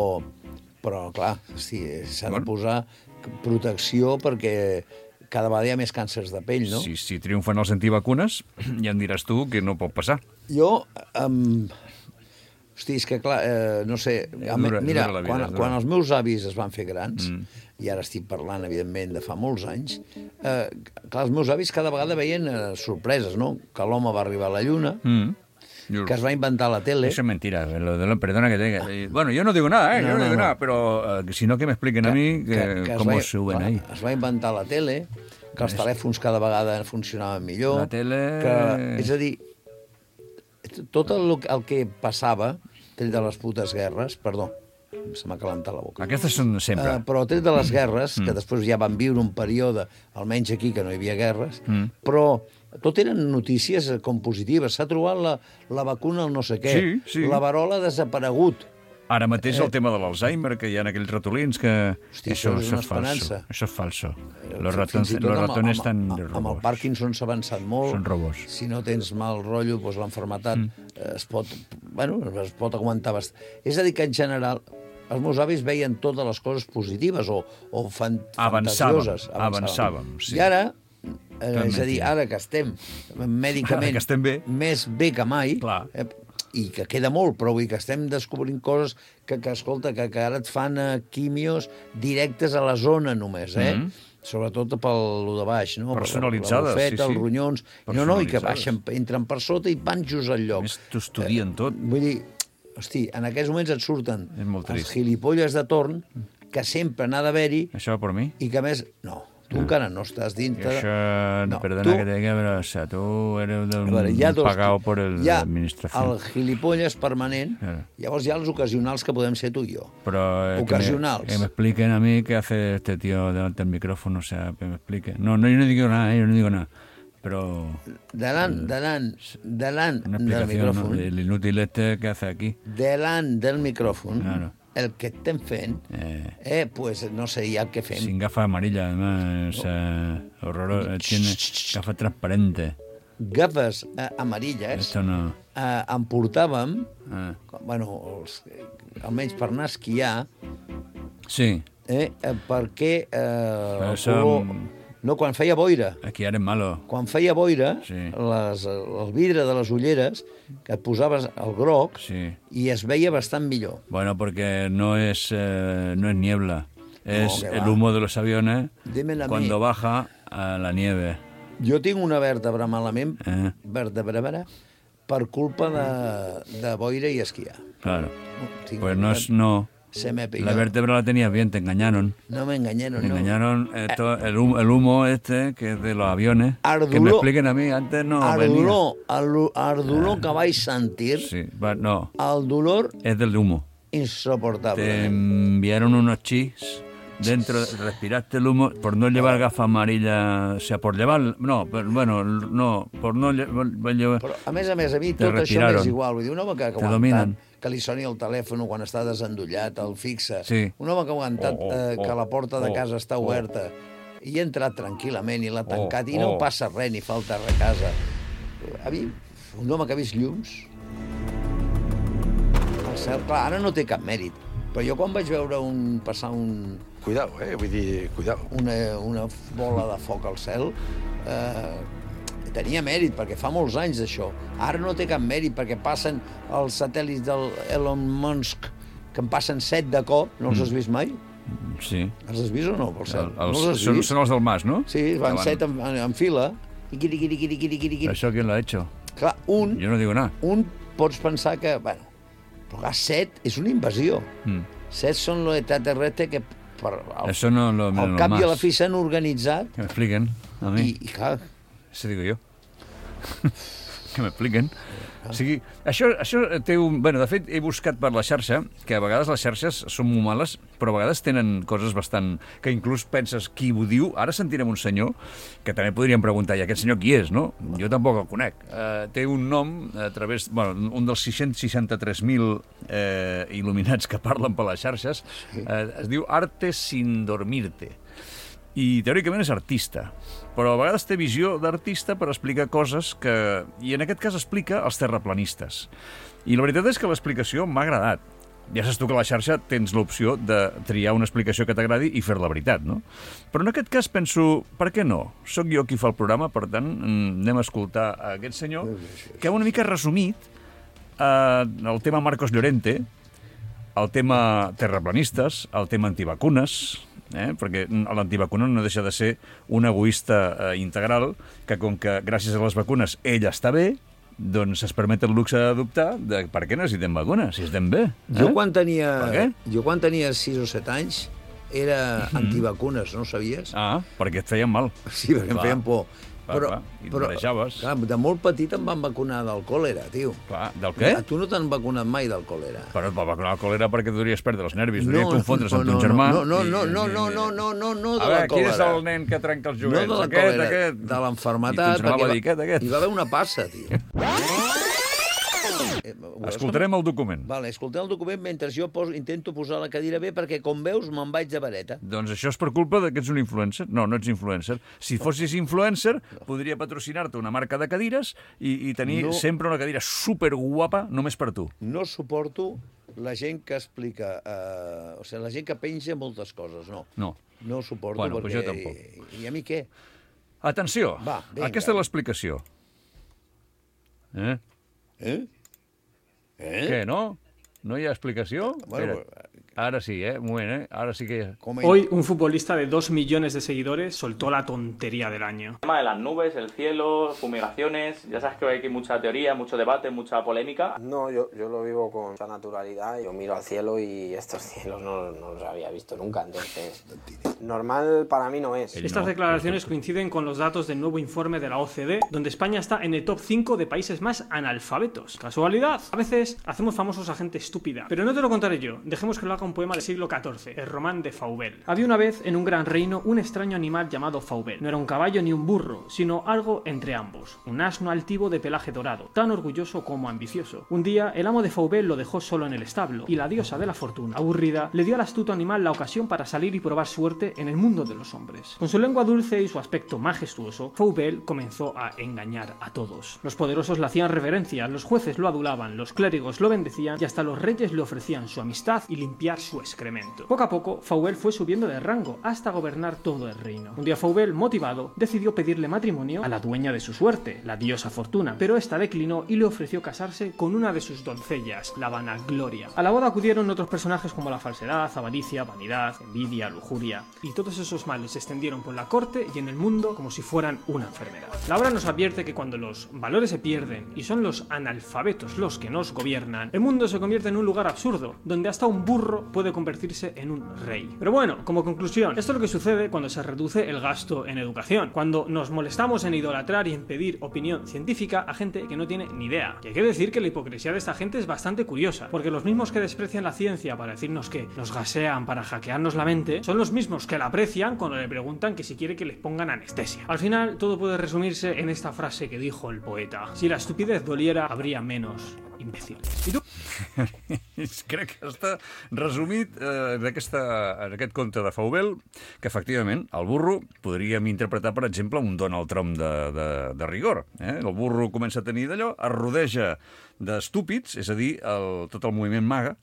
però clar, sí, s'ha bueno. de posar protecció perquè cada vegada hi ha més càncers de pell, no? Si, si triomfen els antivacunes, ja em diràs tu que no pot passar. Jo, um, hosti, és que clar, eh, no sé, dura, mira, dura vida, quan, dura. quan els meus avis es van fer grans, mm. i ara estic parlant, evidentment, de fa molts anys, eh, clar, els meus avis cada vegada veien eh, sorpreses, no? Que l'home va arribar a la Lluna, mm. que es va inventar la tele. Eso es mentira, lo de lo, perdona que te diga. Eh, bueno, yo no digo nada, ¿eh? No, yo no, no digo no. nada, pero uh, si no que me expliquen que, a mí que, que, que cómo va, suben clar, ahí. Es va inventar la tele, que els telèfons cada vegada funcionaven millor. La tele... Que, és a dir, tot el, el que passava, tret de les putes guerres, perdó, se m'ha calentat la boca. Aquestes són sempre. Uh, però tret de les guerres, mm. que després ja van viure un període, almenys aquí, que no hi havia guerres, mm. però tot eren notícies com positives. S'ha trobat la, la vacuna al no sé què. Sí, sí. La verola ha desaparegut. Ara mateix eh. el tema de l'Alzheimer, que hi ha aquells ratolins que... Hosti, això, això és una esperança. Això és falso. Los ratones, los ratones estan robos. Amb el Parkinson s'ha avançat molt. Són robos. Si no tens mal rotllo, doncs l'enfermetat mm. es pot, bueno, es pot aguantar bastant. És a dir, que en general els meus avis veien totes les coses positives o, o fan, fantasioses. Avançàvem, avançàvem, sí. I ara, eh, és a dir, ara que estem mèdicament que estem bé. més bé que mai, eh, i que queda molt, però vull dir que estem descobrint coses que, que escolta, que, que ara et fan eh, quimios directes a la zona només, eh? Mm -hmm. Sobretot pel lo de baix, no? Personalitzades, la bufeta, sí, sí. Els ronyons, no, no, i que baixen, entren per sota i van just al lloc. Més t'ho estudien eh, tot. Vull dir, hosti, en aquests moments et surten els trist. gilipolles de torn, que sempre n'ha d'haver-hi... Això va per mi? I que, a més, no, tu no. encara no estàs dintre... Això, no, perdona tu... que te diga, però, o sea, tu eres un veure, dos, pagado por el, hi ha l'administració. el gilipolles permanent, claro. Llavors hi ha els ocasionals que podem ser tu i jo. Però, eh, ocasionals. Que me, que me expliquen a mí qué hace este tío delante del micrófono, o sea, que me explique. No, no, yo no digo nada, eh, yo no digo nada. Però... Delant, delant, delant del micròfon... No? El inútil este que hace aquí. Delant del micròfon, claro. El que estem fent, eh, eh pues no sé ja què fem. Sin gafas amarillas, además, o sea, horroroso, tiene gafas transparentes. Gafes eh, amarilles. Esto no... Eh, em portàvem, ah. bueno, els, almenys per anar a esquiar, sí. eh, perquè eh, el això... color... No, quan feia boira. Aquí ara és malo. Quan feia boira, sí. les, el vidre de les ulleres, que et posaves el groc, sí. i es veia bastant millor. Bueno, perquè no és, eh, no és niebla. Es no, el humo de los aviones cuando baja a la nieve. Jo tinc una vèrtebra malament, eh. vèrtebra, per culpa de, de boira i esquiar. Claro. Tinc Pues no es... No. Se me pilló. La vértebra la tenías bien, te engañaron. No me engañaron, Me no. engañaron eh, todo el, humo, el humo este, que es de los aviones. Ardolor. Que me expliquen a mí, antes no El venía. dolor, el, el dolor que vaig sentir, Sí, va, no, el dolor es del humo. insoportable. Te enviaron unos chis dentro, respiraste el humo por no llevar gafas amarillas, o sea, por llevar, no, pero, bueno, no, por no lle- llevar... Però, a més a més, a mi Te tot això retiraron. m'és igual. Vull dir, un home que ha Te aguantat, dominen. que li soni el telèfon quan està desendollat, el fixa, Sí. un home que ha aguantat Oh, oh, eh, que oh, la porta de oh, casa està oh. oberta i ha entrat tranquil·lament i l'ha tancat i no oh. passa res ni falta res a casa. A mi, un home que ha vist llums, el cel, clar, ara no té cap mèrit, però jo quan vaig veure un passar un... Cuidado, eh? Vull dir, cuidado. Una, una bola de foc al cel, eh, tenia mèrit, perquè fa molts anys d'això. Ara no té cap mèrit, perquè passen els satèl·lits del Elon Musk, que en passen set de cop, no els has vist mai? Sí. Els has vist o no, pel cel? El, no els, els has són, vist? són els del Mas, no? Sí, van Que set en, en, en fila, i quiri, quiri, quiri, quiri, quiri, quiri. ¿Eso quién lo ha hecho? Clar, un, Yo no digo nada. un pots pensar que, bueno, però clar, set és una invasió. Mm. Set són l'extraterrestre que per, al, Eso no lo... al lo cap más. i a la fi s'han organitzat Que me expliquen a mí. i, i clar, Eso digo yo. Que me expliquen. O sigui, això, això té un... Bueno, de fet, he buscat per la xarxa, que a vegades les xarxes són molt males, però a vegades tenen coses bastant... que inclús penses qui ho diu. Ara sentirem un senyor que també podríem preguntar, i aquest senyor qui és, no? Jo tampoc el conec. Uh, té un nom a través... Bueno, un dels sis-cents seixanta-tres mil eh, il·luminats que parlen per les xarxes. Eh, es diu Arte sin dormirte. I teòricament és artista, però a vegades té visió d'artista per explicar coses que... I en aquest cas explica els terraplanistes. I la veritat és que l'explicació m'ha agradat. Ja saps tu que a la xarxa tens l'opció de triar una explicació que t'agradi i fer la veritat, no? Però en aquest cas penso, per què no? Soc jo qui fa el programa, per tant, anem a escoltar a aquest senyor, que ha una mica resumit eh, el tema Marcos Llorente, el tema terraplanistes, el tema antivacunes, eh? perquè l'antivacuna no deixa de ser un egoista eh, integral que, com que gràcies a les vacunes ell està bé, doncs es permet el luxe d'adoptar de per què necessitem vacunes, si estem bé. Eh? Jo quan tenia, Per què? jo quan tenia sis o set anys era Mhm. antivacunes, no ho sabies? Ah, perquè et feien mal. Sí, perquè em Clar. feien por. Clar, però, clar, i et però marejaves. clar, de molt petit em van vacunar del còlera, tio. Clar, del què? A tu no t'han vacunat mai del còlera. Però et va vacunar el còlera perquè podries perdre els nervis, No, podries confondre's no, amb no, ton germà. no, no, i- no, no, i- no, no, no, no, no, A de la veure, qui és còlera. el nen que trenca els No joguets? de la aquest, còlera, aquest. de I l'enfermetat. funcionava perquè va- diquet, aquest. Hi va haver una passa, tio. Eh, Escoltarem el document. Vale, escoltem el document mentre jo pos, intento posar la cadira bé perquè, com veus, me'n vaig de vareta. Doncs això és per culpa de que ets un influencer. No, no ets influencer. Si fossis influencer, podria patrocinar-te una marca de cadires i, i tenir No. sempre una cadira superguapa només per tu. No suporto la gent que explica... Eh, o sigui, la gent que penja moltes coses, no. No. No ho suporto Bueno, doncs perquè... jo tampoc. I, I a mi què? Atenció, Va, vinga. aquesta és l'explicació. Eh? Eh? Eh? Què, no? No hi ha explicació? Bueno, Espera. Ara sí, eh? Un moment, eh? Ara sí que... Hoy un futbolista de dos millones de seguidores soltó la tontería del año. El tema de las nubes, el cielo, fumigaciones, ya sabes que hay aquí mucha teoría, mucho debate, mucha polémica. No, yo, yo lo vivo con mucha naturalidad. Yo miro al cielo y estos cielos no, no los había visto nunca, entonces normal para mí no es. Estas declaraciones coinciden con los datos del nuevo informe de la O C D, donde España está en el top cinco de países más analfabetos. ¿Casualidad? A veces hacemos famosos a gente estúpida, pero no te lo contaré yo. Dejemos que lo haga un poema del siglo catorce, el Román de Fauvel. Había una vez en un gran reino un extraño animal llamado Fauvel. No era un caballo ni un burro, sino algo entre ambos. Un asno altivo de pelaje dorado, tan orgulloso como ambicioso. Un día, el amo de Fauvel lo dejó solo en el establo, y la diosa de la fortuna, aburrida, le dio al astuto animal la ocasión para salir y probar suerte en el mundo de los hombres. Con su lengua dulce y su aspecto majestuoso, Fauvel comenzó a engañar a todos. Los poderosos le hacían reverencia, los jueces lo adulaban, los clérigos lo bendecían y hasta los reyes le ofrecían su amistad y limpiar su excremento. Poco a poco, Faubel fue subiendo de rango hasta gobernar todo el reino. Un día Faubel, motivado, decidió pedirle matrimonio a la dueña de su suerte, la diosa Fortuna, pero esta declinó y le ofreció casarse con una de sus doncellas, la Vanagloria. A la boda acudieron otros personajes como la falsedad, avaricia, vanidad, envidia, lujuria, y todos esos males se extendieron por la corte y en el mundo como si fueran una enfermedad. La obra nos advierte que cuando los valores se pierden y son los analfabetos los que nos gobiernan, el mundo se convierte en un lugar absurdo, donde hasta un burro puede convertirse en un rey. Pero bueno, como conclusión, esto es lo que sucede cuando se reduce el gasto en educación, cuando nos molestamos en idolatrar y en pedir opinión científica a gente que no tiene ni idea. Y hay que decir que la hipocresía de esta gente es bastante curiosa, porque los mismos que desprecian la ciencia para decirnos que nos gasean para hackearnos la mente, son los mismos que la aprecian cuando le preguntan que si quiere que les pongan anestesia. Al final, todo puede resumirse en esta frase que dijo el poeta: si la estupidez doliera, habría menos imbècils. I tu? Crec que està resumit eh, en, aquesta, en aquest conte de Faubel, que efectivament el burro podríem interpretar, per exemple, un Donald Trump de, de, de rigor. Eh? El burro comença a tenir d'allò, es rodeja d'estúpids, és a dir, el, tot el moviment MAGA.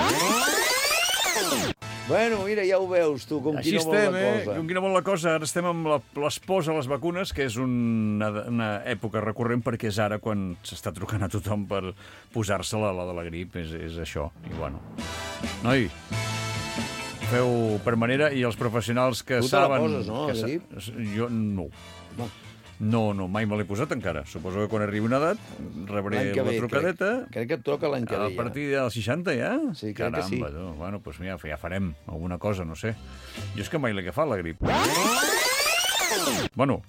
Bueno, mira, ja ho veus, tu, com Així qui no vol estem, la eh? cosa. Com qui no vol la cosa. Ara estem amb la, les pors a les vacunes, que és una, una època recurrent, perquè és ara quan s'està trucant a tothom per posar-se-la, la de la grip, és, és això. I bueno, noi, feu per manera, i els professionals que tu te la saben... poses, no, que la sa... grip? Jo no. No. No, no, mai me l'he posat encara. Suposo que quan arribi una edat rebré L'any que la ve, trucadeta. Crec, crec que et toca l'any que ve. A partir dels seixanta ja? Sí, crec Caramba, que sí. tu. Bueno, doncs mira, ja farem alguna cosa, no sé. Jo és que mai l'he agafat, la grip. Bueno...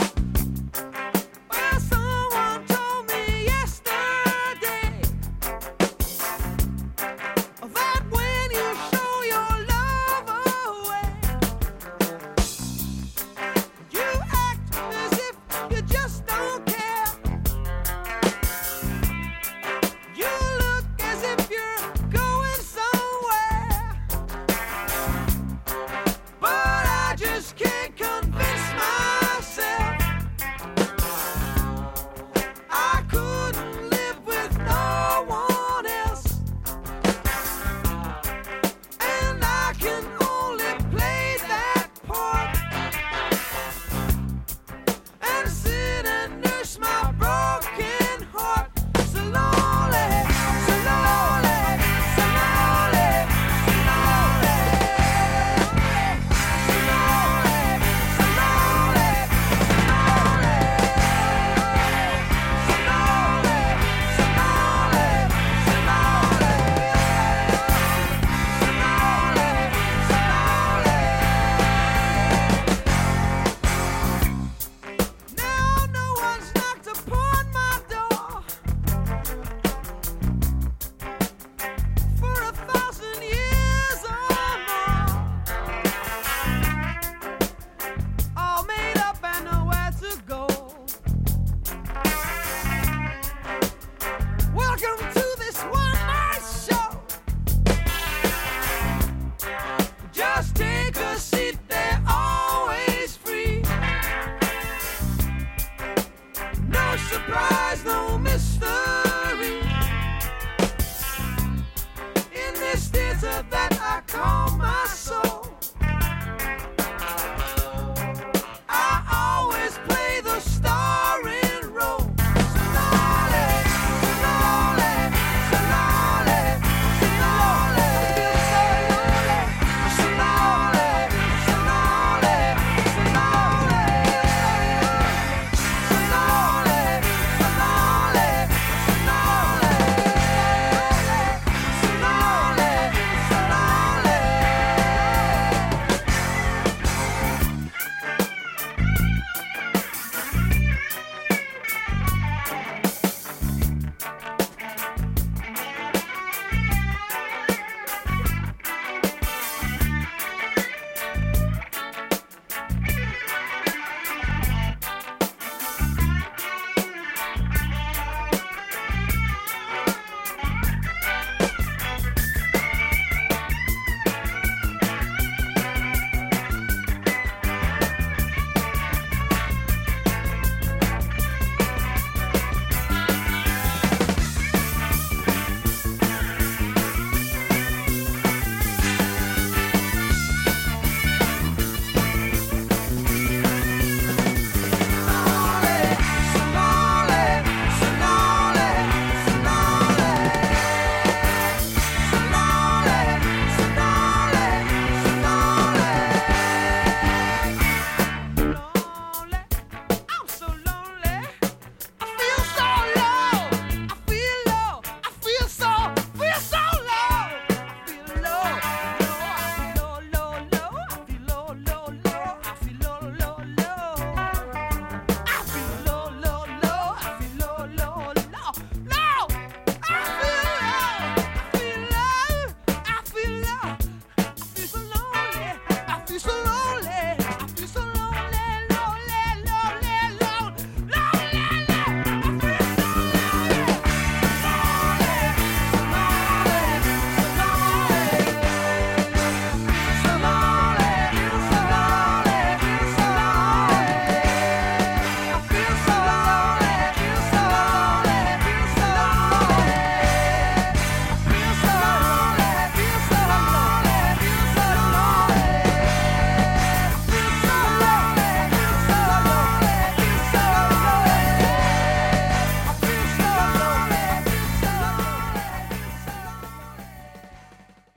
I feel so